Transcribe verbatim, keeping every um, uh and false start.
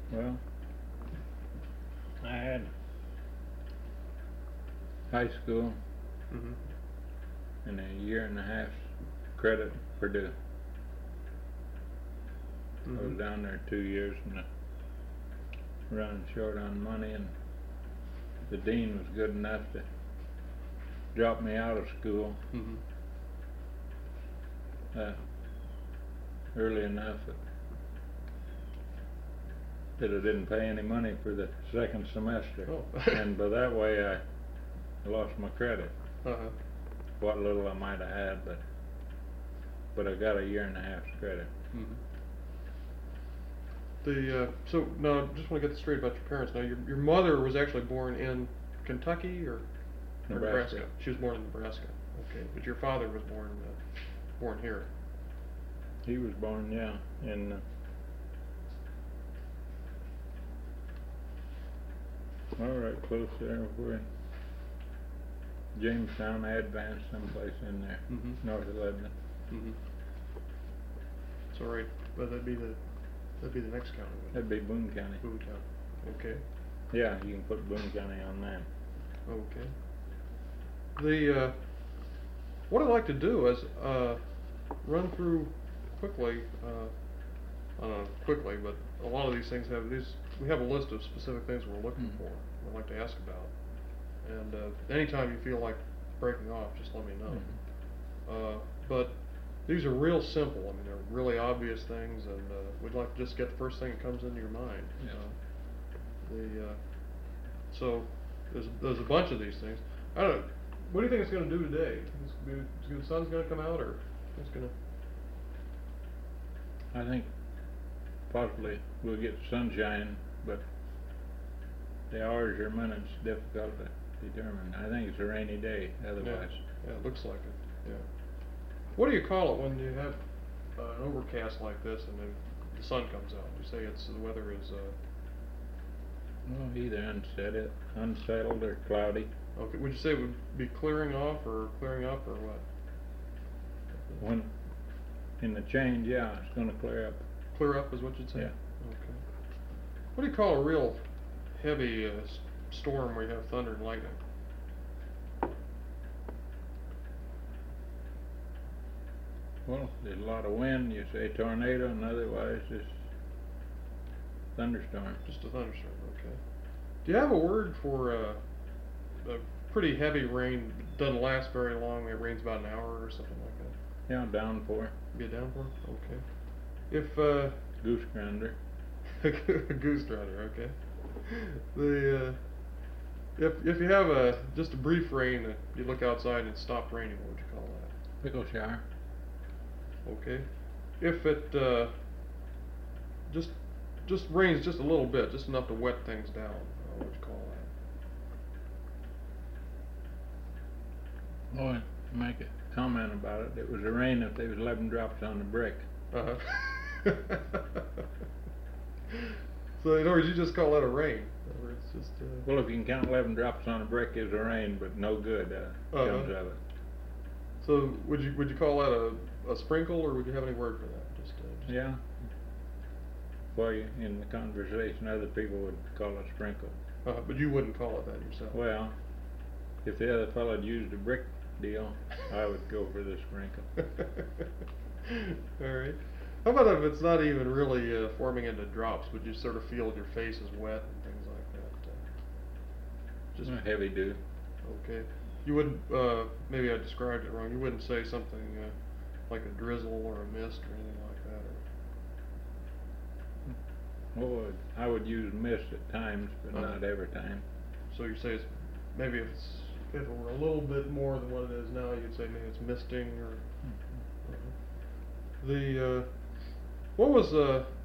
Well, I had high school Mm-hmm. and a year and a half credit Purdue. Mm-hmm. I was down there two years and uh, running short on money, and the dean was good enough to drop me out of school Mm-hmm. uh, early enough that, that I didn't pay any money for the second semester. Oh. And by that way I lost my credit. Uh-huh. What little I might have had, but but I got a year and a half's credit. Mm-hmm. The uh, so now just want to get this straight about your parents. Now your your mother was actually born in Kentucky or, or Nebraska. Nebraska. She was born in Nebraska. Okay, but your father was born uh, born here. He was born, yeah, in uh, all right, close there, where Jamestown, Advance, someplace in there, Mm-hmm. north of Lebanon. Mm-hmm. So right, but that'd be the that'd be the next county. That'd be Boone County. Boone County. Okay. Yeah, you can put Boone County on that. Okay. The uh, what I'd like to do is uh, run through quickly. Uh, I don't know quickly, but a lot of these things have these. We have a list of specific things we're looking Mm. for. I'd like to ask about. And uh, anytime you feel like breaking off, just let me know. Mhm. Uh, but these are real simple. I mean, they're really obvious things, and uh, we'd like to just get the first thing that comes into your mind. Yeah. Uh, the uh, so there's there's a bunch of these things. I don't know. What do you think it's going to do today? It's gonna be, the sun's going to come out, or it's going to? I think possibly we'll get sunshine, but the hours or minutes difficult to determine. I think it's a rainy day otherwise. Yeah, yeah, it looks like it. Yeah. What do you call it when you have uh, an overcast like this and then the sun comes out? You say it's the weather is. Uh, Well, either unsettled, unsettled or cloudy. okay. Would you say it would be clearing off or clearing up or what? When in the change, yeah, it's going to clear up. Clear up is what you'd say. Yeah. Okay. What do you call a real heavy uh, s- storm where you have thunder and lightning? Well, there's a lot of wind. You say tornado, and otherwise just thunderstorm. Just a thunderstorm. Okay. Do you have a word for uh, a pretty heavy rain? Doesn't last very long. It rains about an hour or something like that. Yeah, downpour. Be a downpour. Okay. If uh, Goose grinder. a goose driver, okay. The uh, if if you have a just a brief rain, uh, you look outside and it stopped raining. What would you call Pickle shower. that? Okay. If it uh, just just rains just a little bit, just enough to wet things down, uh, what would you call that? Oh, and make a comment about it. It was a rain if there was eleven drops on the brick. Uh huh. So in other words, you just call that a rain. In other words, just. Uh, Well, if you can count eleven drops on a brick as a rain, but no good uh, Uh-huh. comes of it. So would you would you call that a, a sprinkle, or would you have any word for that? Just, uh, just Yeah. Well, you, in the conversation, other people would call it sprinkle. uh, but you wouldn't call it that yourself. Well, if the other fellow had used a brick deal, I would go for the sprinkle. All right. How about if it's not even really uh, forming into drops? Would you sort of feel your face is wet and things like that? Uh, just A heavy dew. okay. You wouldn't. Uh, maybe I described it wrong. You wouldn't say something uh, like a drizzle or a mist or anything like that. Or Oh, I would use mist at times, but Uh-huh. not every time. so you say it's maybe if it's if it were a little bit more than what it is now, you'd say maybe it's misting or. Uh, the uh, what was uh,